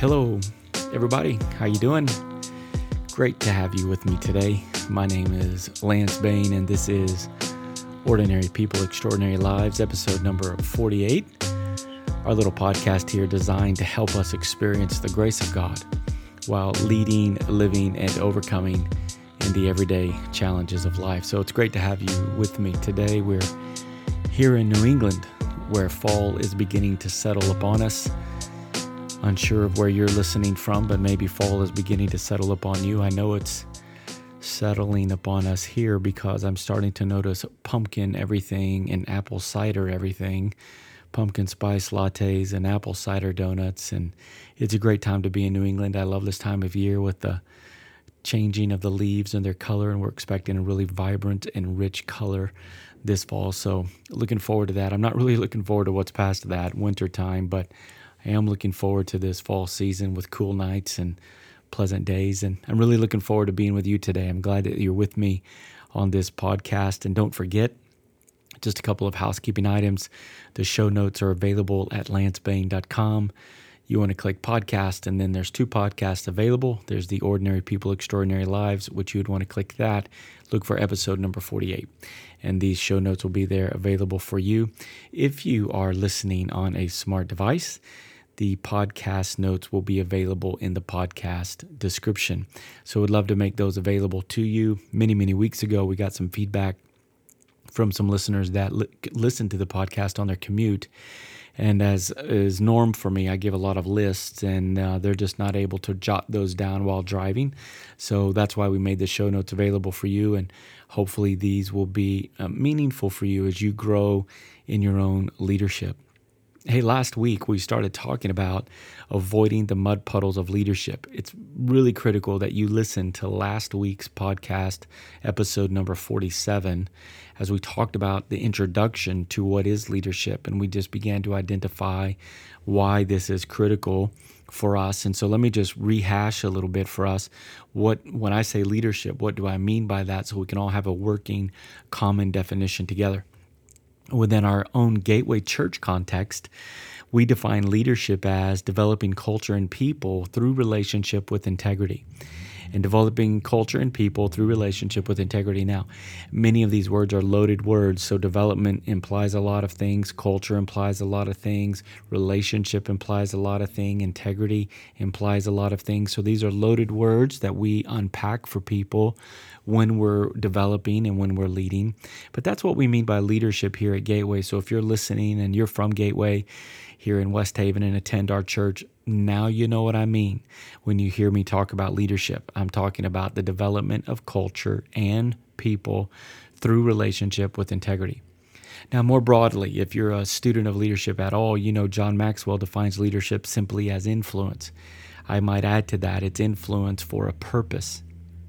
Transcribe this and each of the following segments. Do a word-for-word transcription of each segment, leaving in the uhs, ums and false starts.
Hello, everybody. How you doing? Great to have you with me today. My name is Lance Bain, and this is Ordinary People, Extraordinary Lives, episode number forty-eight. Our little podcast here designed to help us experience the grace of God while leading, living, and overcoming in the everyday challenges of life. So it's great to have you with me today. We're here in New England, where fall is beginning to settle upon us. Unsure of where you're listening from, but maybe fall is beginning to settle upon you. I know it's settling upon us here because I'm starting to notice pumpkin everything and apple cider everything, pumpkin spice lattes and apple cider donuts. And it's a great time to be in New England. I love this time of year with the changing of the leaves and their color, and we're expecting a really vibrant and rich color this fall. So looking forward to that. I'm not really looking forward to what's past that, winter time, but I am looking forward to this fall season with cool nights and pleasant days. And I'm really looking forward to being with you today. I'm glad that you're with me on this podcast. And don't forget, just a couple of housekeeping items. The show notes are available at lance bain dot com. You want to click podcast, and then there's two podcasts available. There's the Ordinary People, Extraordinary Lives, which you would want to click that. Look for episode number forty-eight. And these show notes will be there available for you. If you are listening on a smart device, the podcast notes will be available in the podcast description. So we'd love to make those available to you. Many, many weeks ago, we got some feedback from some listeners that li- listen to the podcast on their commute. And as is norm for me, I give a lot of lists, and uh, they're just not able to jot those down while driving. So that's why we made the show notes available for you, and hopefully these will be uh, meaningful for you as you grow in your own leadership. Hey, last week we started talking about avoiding the mud puddles of leadership. It's really critical that you listen to last week's podcast, episode number forty-seven, as we talked about the introduction to what is leadership, and we just began to identify why this is critical for us. And so let me just rehash a little bit for us. What, when I say leadership, what do I mean by that, so we can all have a working common definition together? Within our own Gateway Church context, we define leadership as developing culture and people through relationship with integrity. And developing culture and people through relationship with integrity. Now, many of these words are loaded words, so development implies a lot of things, culture implies a lot of things, relationship implies a lot of things, integrity implies a lot of things. So these are loaded words that we unpack for people when we're developing and when we're leading. But that's what we mean by leadership here at Gateway. So if you're listening and you're from Gateway here in West Haven and attend our church, now you know what I mean when you hear me talk about leadership. I'm talking about the development of culture and people through relationship with integrity. Now, more broadly, if you're a student of leadership at all, you know John Maxwell defines leadership simply as influence. I might add to that, it's influence for a purpose.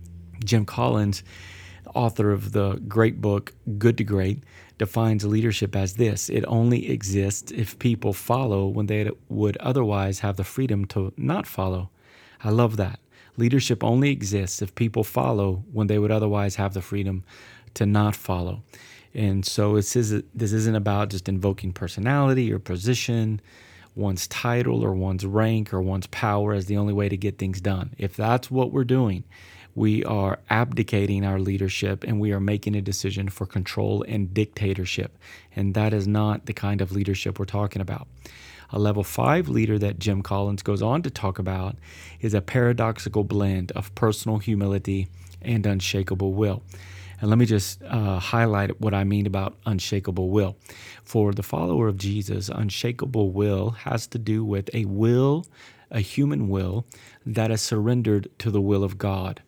Jim Collins, author of the great book, Good to Great, defines leadership as this: it only exists if people follow when they would otherwise have the freedom to not follow. I love that. Leadership only exists if people follow when they would otherwise have the freedom to not follow. And so this isn't about just invoking personality or position, one's title or one's rank or one's power as the only way to get things done. If that's what we're doing, we are abdicating our leadership and we are making a decision for control and dictatorship. And that is not the kind of leadership we're talking about. A level five leader that Jim Collins goes on to talk about is a paradoxical blend of personal humility and unshakable will. And let me just uh, highlight what I mean about unshakable will. For the follower of Jesus, unshakable will has to do with a will, a human will, that is surrendered to the will of God.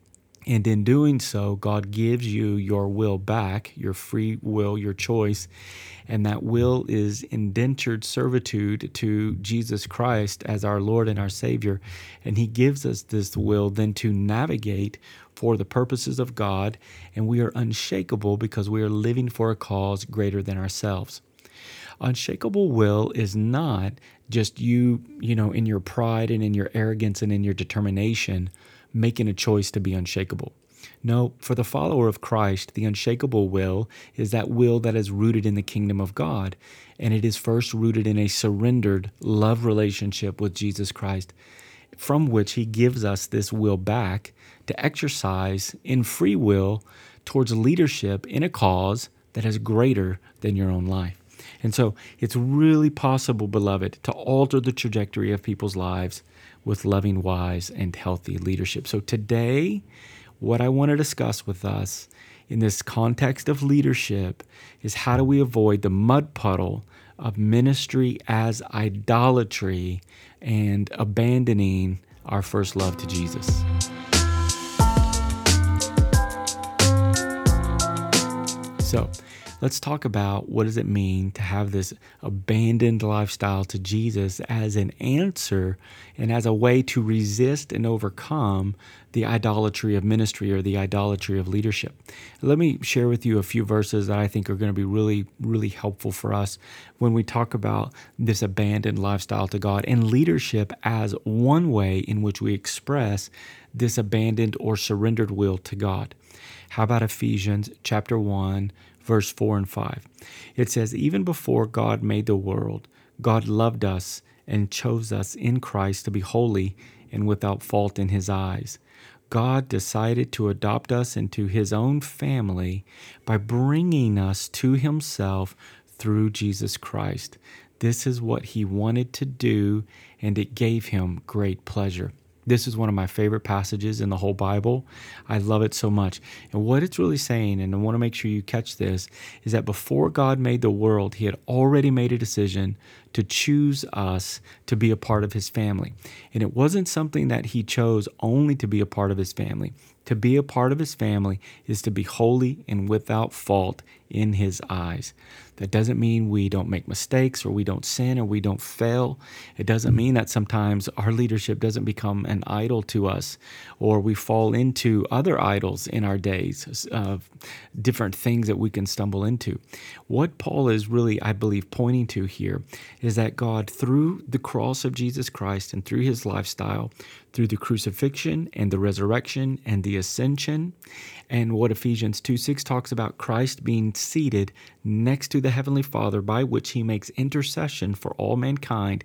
And in doing so, God gives you your will back, your free will, your choice, and that will is indentured servitude to Jesus Christ as our Lord and our Savior. And He gives us this will then to navigate for the purposes of God, and we are unshakable because we are living for a cause greater than ourselves. Unshakable will is not just you, you know, in your pride and in your arrogance and in your determination, making a choice to be unshakable. No, for the follower of Christ, the unshakable will is that will that is rooted in the kingdom of God, and it is first rooted in a surrendered love relationship with Jesus Christ. from which he gives us this will back to exercise in free will towards leadership in a cause that is greater than your own life. And so it's really possible, beloved, to alter the trajectory of people's lives with loving, wise, and healthy leadership. So today, what I want to discuss with us in this context of leadership is how do we avoid the mud puddle of ministry as idolatry and abandoning our first love to Jesus. So let's talk about what does it mean to have this abandoned lifestyle to Jesus as an answer and as a way to resist and overcome the idolatry of ministry or the idolatry of leadership. Let me share with you a few verses that I think are going to be really, really helpful for us when we talk about this abandoned lifestyle to God and leadership as one way in which we express this abandoned or surrendered will to God. How about Ephesians chapter one, verse four and five? It says, even before God made the world, God loved us and chose us in Christ to be holy and without fault in his eyes. God decided to adopt us into his own family by bringing us to himself through Jesus Christ. This is what he wanted to do, and it gave him great pleasure. This is one of my favorite passages in the whole Bible. I love it so much. And what it's really saying, and I want to make sure you catch this, is that before God made the world, he had already made a decision to choose us to be a part of his family. And it wasn't something that he chose only to be a part of his family. To be a part of his family is to be holy and without fault in his eyes. That doesn't mean we don't make mistakes or we don't sin or we don't fail. It doesn't mean that sometimes our leadership doesn't become an idol to us or we fall into other idols in our days of different things that we can stumble into. What Paul is really, I believe, pointing to here is that God, through the cross of Jesus Christ and through his lifestyle, through the crucifixion and the resurrection and the ascension, and what Ephesians two six talks about, Christ being seated next to the Heavenly Father, by which he makes intercession for all mankind.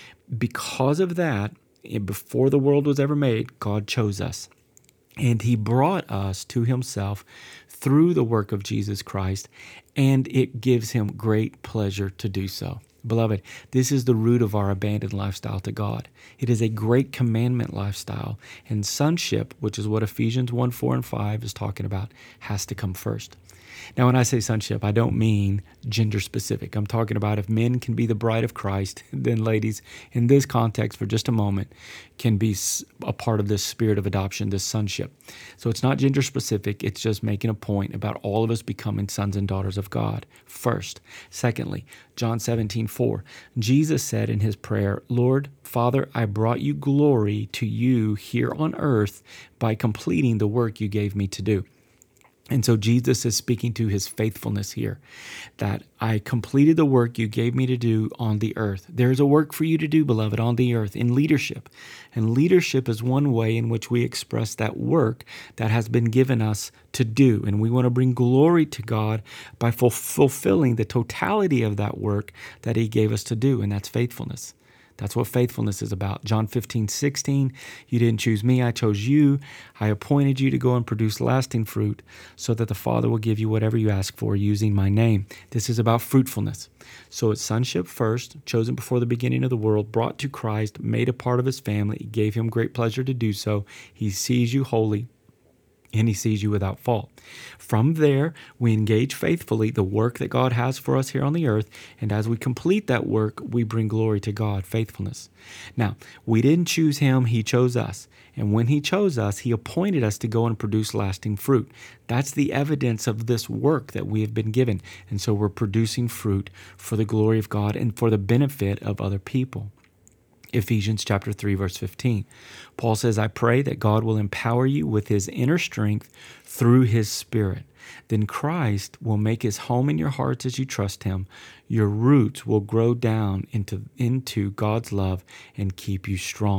Because of that, before the world was ever made, God chose us. And he brought us to himself through the work of Jesus Christ, and it gives him great pleasure to do so. Beloved, this is the root of our abandoned lifestyle to God. It is a great commandment lifestyle, and sonship, which is what Ephesians one, four, and five is talking about, has to come first. Now, when I say sonship, I don't mean gender specific. I'm talking about if men can be the bride of Christ, then ladies, in this context for just a moment, can be a part of this spirit of adoption, this sonship. So it's not gender specific. It's just making a point about all of us becoming sons and daughters of God first. Secondly, John seventeen four, Jesus said in his prayer, Lord, Father, I brought you glory to you here on earth by completing the work you gave me to do. And so Jesus is speaking to his faithfulness here, that I completed the work you gave me to do on the earth. There is a work for you to do, beloved, on the earth in leadership. And leadership is one way in which we express that work that has been given us to do. And we want to bring glory to God by ful- fulfilling the totality of that work that he gave us to do, and that's faithfulness. That's what faithfulness is about. John fifteen sixteen, you didn't choose me, I chose you. I appointed you to go and produce lasting fruit so that the Father will give you whatever you ask for using my name. This is about fruitfulness. So it's sonship first, chosen before the beginning of the world, brought to Christ, made a part of his family. It gave him great pleasure to do so. He sees you holy, and he sees you without fault. From there, we engage faithfully the work that God has for us here on the earth, and as we complete that work, we bring glory to God, faithfulness. Now, we didn't choose him, he chose us. And when he chose us, he appointed us to go and produce lasting fruit. That's the evidence of this work that we have been given. And so we're producing fruit for the glory of God and for the benefit of other people. Ephesians chapter three, verse fifteen. Paul says, I pray that God will empower you with his inner strength through his Spirit. Then Christ will make his home in your hearts as you trust him. Your roots will grow down into, into God's love and keep you strong.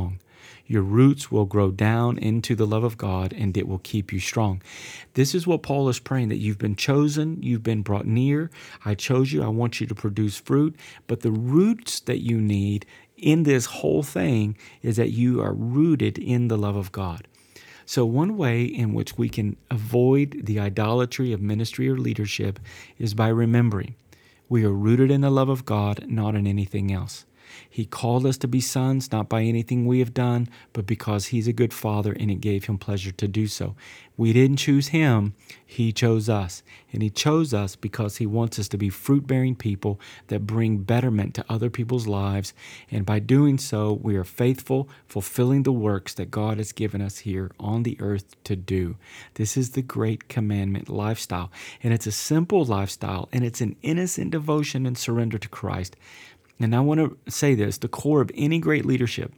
Your roots will grow down into the love of God, and it will keep you strong. This is what Paul is praying, that you've been chosen, you've been brought near. I chose you. I want you to produce fruit. But the roots that you need in this whole thing is that you are rooted in the love of God. So one way in which we can avoid the idolatry of ministry or leadership is by remembering we are rooted in the love of God, not in anything else. He called us to be sons, not by anything we have done, but because He's a good Father and it gave Him pleasure to do so. We didn't choose Him, He chose us. And He chose us because He wants us to be fruit-bearing people that bring betterment to other people's lives. And by doing so, we are faithful, fulfilling the works that God has given us here on the earth to do. This is the Great Commandment lifestyle. And it's a simple lifestyle, and it's an innocent devotion and surrender to Christ. And I want to say this, the core of any great leadership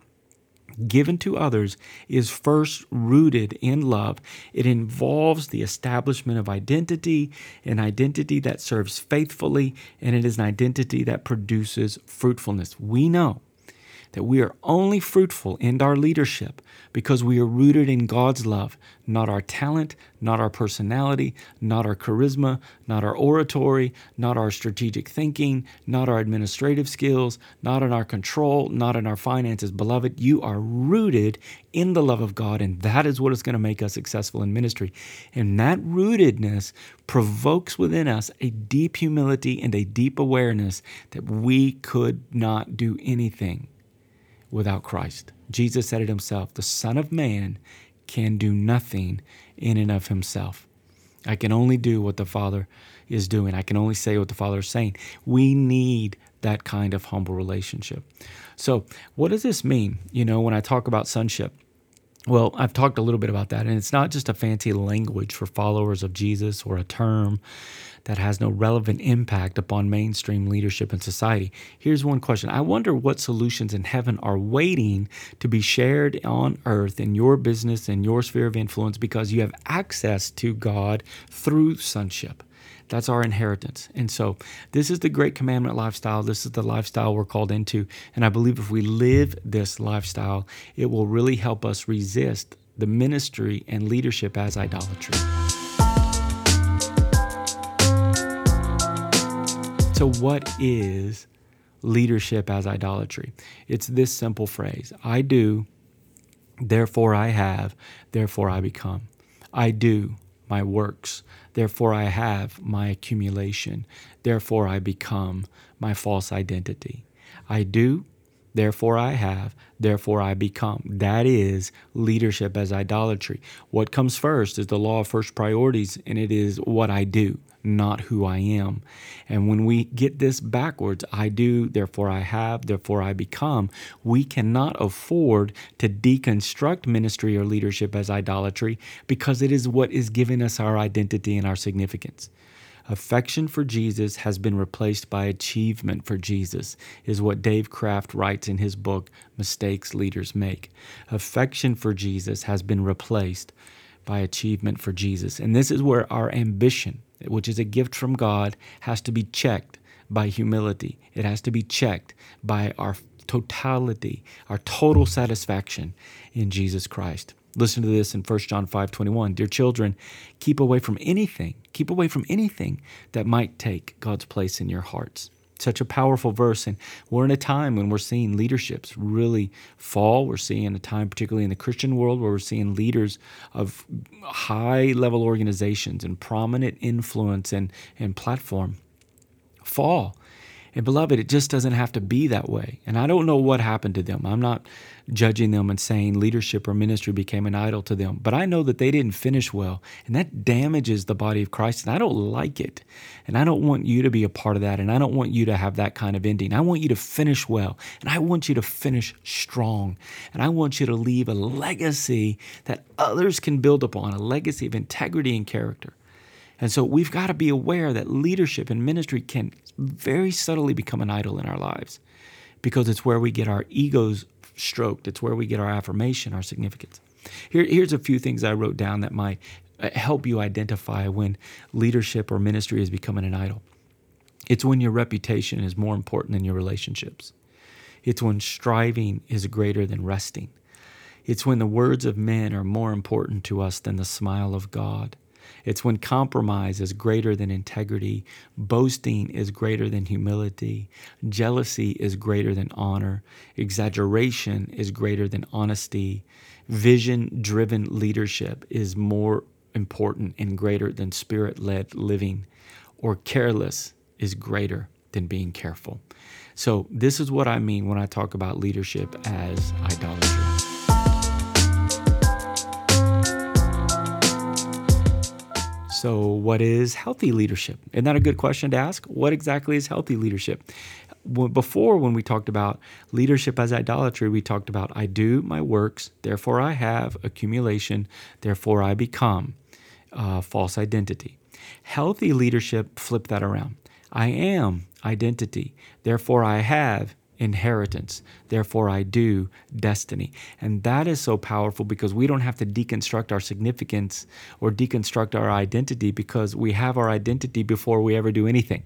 given to others is first rooted in love. It involves the establishment of identity, an identity that serves faithfully, and it is an identity that produces fruitfulness. We know that we are only fruitful in our leadership because we are rooted in God's love, not our talent, not our personality, not our charisma, not our oratory, not our strategic thinking, not our administrative skills, not in our control, not in our finances. Beloved, you are rooted in the love of God, and that is what is going to make us successful in ministry. And that rootedness provokes within us a deep humility and a deep awareness that we could not do anything without Christ. Jesus said it Himself, the Son of Man can do nothing in and of Himself. I can only do what the Father is doing. I can only say what the Father is saying. We need that kind of humble relationship. So what does this mean? You know, when I talk about sonship, well, I've talked a little bit about that, and it's not just a fancy language for followers of Jesus or a term that has no relevant impact upon mainstream leadership in society. Here's one question. I wonder what solutions in heaven are waiting to be shared on earth in your business and your sphere of influence because you have access to God through sonship. That's our inheritance. And so this is the Great Commandment lifestyle. This is the lifestyle we're called into. And I believe if we live this lifestyle, it will really help us resist the ministry and leadership as idolatry. So what is leadership as idolatry? It's this simple phrase. I do, therefore I have, therefore I become. I do my works, therefore I have my accumulation, therefore I become my false identity. I do, therefore I have, therefore I become. That is leadership as idolatry. What comes first is the law of first priorities, and it is what I do, not who I am. And when we get this backwards, I do, therefore I have, therefore I become, we cannot afford to deconstruct ministry or leadership as idolatry because it is what is giving us our identity and our significance. Affection for Jesus has been replaced by achievement for Jesus, is what Dave Kraft writes in his book, Mistakes Leaders Make. Affection for Jesus has been replaced by achievement for Jesus. And this is where our ambition, which is a gift from God, has to be checked by humility. It has to be checked by our totality, our total satisfaction in Jesus Christ. Listen to this in First John five twenty-one. Dear children, keep away from anything, keep away from anything that might take God's place in your hearts. Such a powerful verse. And we're in a time when we're seeing leaderships really fall. We're seeing a time, particularly in the Christian world, where we're seeing leaders of high-level organizations and prominent influence and, and platform fall. And beloved, it just doesn't have to be that way. And I don't know what happened to them. I'm not judging them and saying leadership or ministry became an idol to them. But I know that they didn't finish well, and that damages the body of Christ, and I don't like it. And I don't want you to be a part of that, and I don't want you to have that kind of ending. I want you to finish well, and I want you to finish strong, and I want you to leave a legacy that others can build upon, a legacy of integrity and character. And so we've got to be aware that leadership and ministry can very subtly become an idol in our lives because it's where we get our egos stroked. It's where we get our affirmation, our significance. Here, here's a few things I wrote down that might help you identify when leadership or ministry is becoming an idol. It's when your reputation is more important than your relationships. It's when striving is greater than resting. It's when the words of men are more important to us than the smile of God. It's when compromise is greater than integrity, boasting is greater than humility, jealousy is greater than honor, exaggeration is greater than honesty, vision-driven leadership is more important and greater than spirit-led living, or careless is greater than being careful. So this is what I mean when I talk about leadership as idolatry. So what is healthy leadership? Isn't that a good question to ask? What exactly is healthy leadership? Before, when we talked about leadership as idolatry, we talked about I do my works, therefore I have accumulation, therefore I become uh, false identity. Healthy leadership, flip that around. I am identity, therefore I have inheritance, therefore I do destiny. And that is so powerful because we don't have to deconstruct our significance or deconstruct our identity because we have our identity before we ever do anything.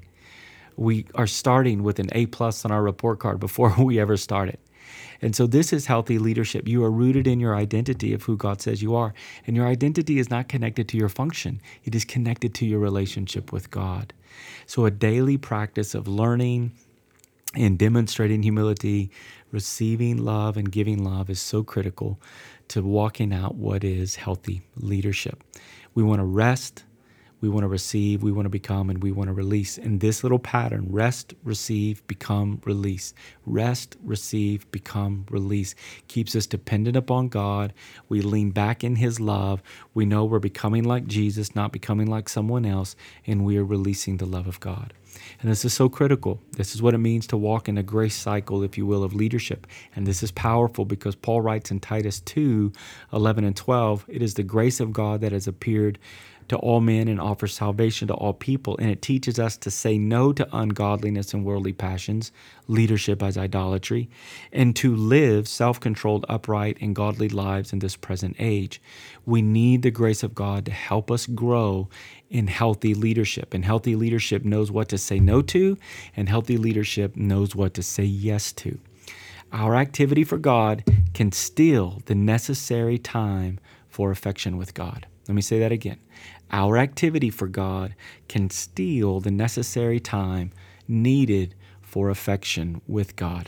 We are starting with an A plus on our report card before we ever started. And so this is healthy leadership. You are rooted in your identity of who God says you are. And your identity is not connected to your function. It is connected to your relationship with God. So a daily practice of learning and demonstrating humility, receiving love and giving love is so critical to walking out what is healthy leadership. We want to rest. We want to receive, we want to become, and we want to release. In this little pattern, rest, receive, become, release. Rest, receive, become, release. Keeps us dependent upon God. We lean back in His love. We know we're becoming like Jesus, not becoming like someone else, and we are releasing the love of God. And this is so critical. This is what it means to walk in a grace cycle, if you will, of leadership. And this is powerful because Paul writes in Titus two, eleven and twelve, it is the grace of God that has appeared to all men and offers salvation to all people. And it teaches us to say no to ungodliness and worldly passions, leadership as idolatry, and to live self-controlled, upright, and godly lives in this present age. We need the grace of God to help us grow in healthy leadership. And healthy leadership knows what to say no to, and healthy leadership knows what to say yes to. Our activity for God can steal the necessary time for affection with God. Let me say that again. Our activity for God can steal the necessary time needed for affection with God.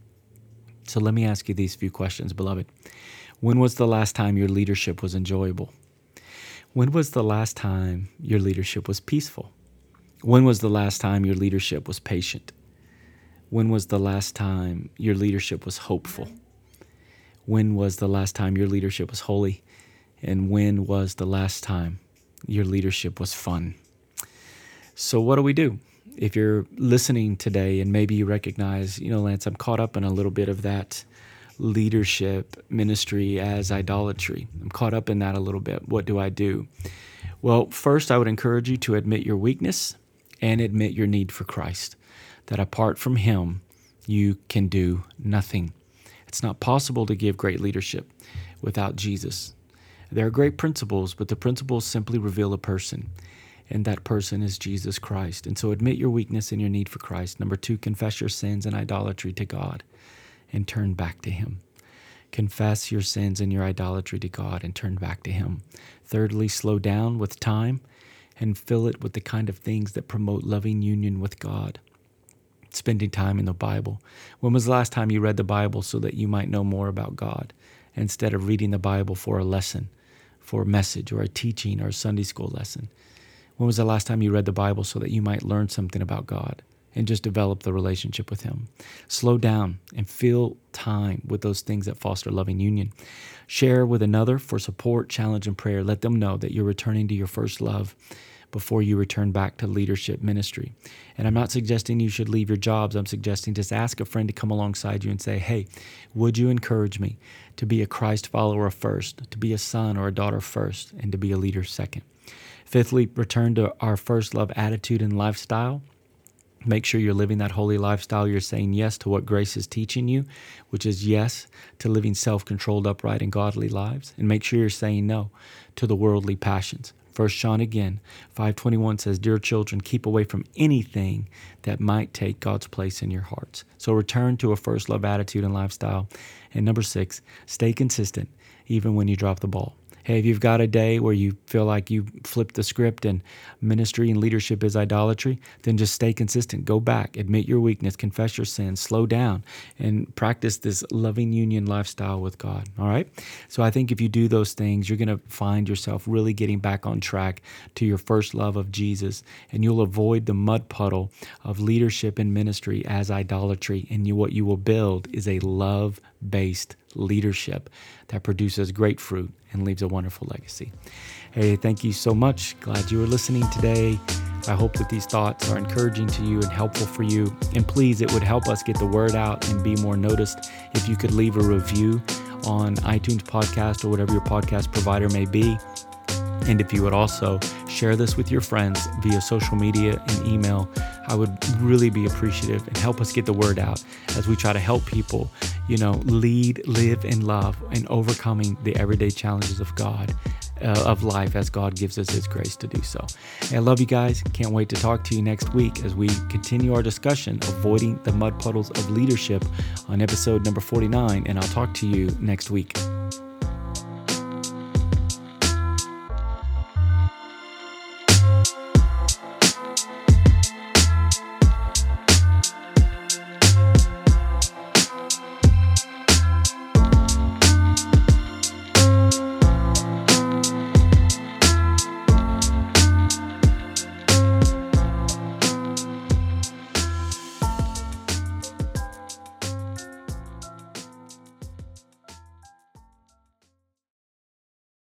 So let me ask you these few questions, beloved. When was the last time your leadership was enjoyable? When was the last time your leadership was peaceful? When was the last time your leadership was patient? When was the last time your leadership was hopeful? When was the last time your leadership was holy? And when was the last time your leadership was fun? So what do we do? If you're listening today and maybe you recognize, you know, Lance, I'm caught up in a little bit of that leadership ministry as idolatry. I'm caught up in that a little bit. What do I do? Well, first, I would encourage you to admit your weakness and admit your need for Christ, that apart from Him, you can do nothing. It's not possible to give great leadership without Jesus. There are great principles, but the principles simply reveal a person, and that person is Jesus Christ. And so admit your weakness and your need for Christ. Number two, confess your sins and idolatry to God and turn back to Him. Confess your sins and your idolatry to God and turn back to Him. Thirdly, slow down with time and fill it with the kind of things that promote loving union with God. Spending time in the Bible. When was the last time you read the Bible so that you might know more about God instead of reading the Bible for a lesson, for a message or a teaching or a Sunday school lesson? When was the last time you read the Bible so that you might learn something about God and just develop the relationship with Him? Slow down and fill time with those things that foster loving union. Share with another for support, challenge, and prayer. Let them know that you're returning to your first love before you return back to leadership ministry. And I'm not suggesting you should leave your jobs. I'm suggesting just ask a friend to come alongside you and say, hey, would you encourage me to be a Christ follower first, to be a son or a daughter first, and to be a leader second? Fifthly, return to our first love attitude and lifestyle. Make sure you're living that holy lifestyle. You're saying yes to what grace is teaching you, which is yes to living self-controlled, upright, and godly lives. And make sure you're saying no to the worldly passions. First John again, five twenty-one says, "Dear children, keep away from anything that might take God's place in your hearts." So return to a first love attitude and lifestyle. And number six, stay consistent even when you drop the ball. Hey, if you've got a day where you feel like you flipped the script and ministry and leadership is idolatry, then just stay consistent. Go back, admit your weakness, confess your sins, slow down, and practice this loving union lifestyle with God. All right? So I think if you do those things, you're going to find yourself really getting back on track to your first love of Jesus, and you'll avoid the mud puddle of leadership and ministry as idolatry. And you, what you will build is a love-based leadership that produces great fruit and leaves a wonderful legacy. Hey, thank you so much. Glad you were listening today. I hope that these thoughts are encouraging to you and helpful for you. And please, it would help us get the word out and be more noticed if you could leave a review on iTunes podcast or whatever your podcast provider may be. And if you would also share this with your friends via social media and email, I would really be appreciative and help us get the word out as we try to help people, you know, lead, live, and love and overcoming the everyday challenges of God, uh, of life as God gives us His grace to do so. And I love you guys. Can't wait to talk to you next week as we continue our discussion, Avoiding the Mud Puddles of Leadership, on episode number forty-nine. And I'll talk to you next week.